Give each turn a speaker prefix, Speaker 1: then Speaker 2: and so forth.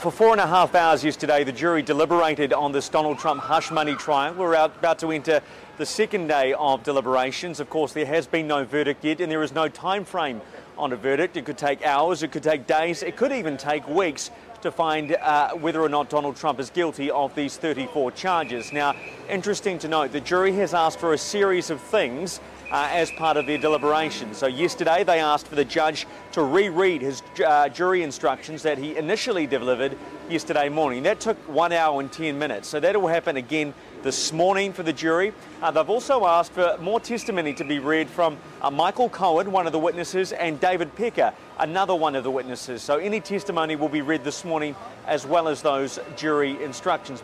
Speaker 1: For 4.5 hours yesterday, the jury deliberated on this Donald Trump hush money trial. We're about to enter the second day of deliberations. Of course, there has been no verdict yet, and there is no time frame on a verdict. It could take hours, it could take days, it could even take weeks to find whether or not Donald Trump is guilty of these 34 charges. Now, interesting to note, the jury has asked for a series of things as part of their deliberations. So yesterday they asked for the judge to reread his jury instructions that he initially delivered yesterday morning. That took 1 hour and 10 minutes. So that will happen again this morning for the jury. They've also asked for more testimony to be read from Michael Cohen, one of the witnesses, and David Pecker, another one of the witnesses. So any testimony will be read this morning as well as those jury instructions.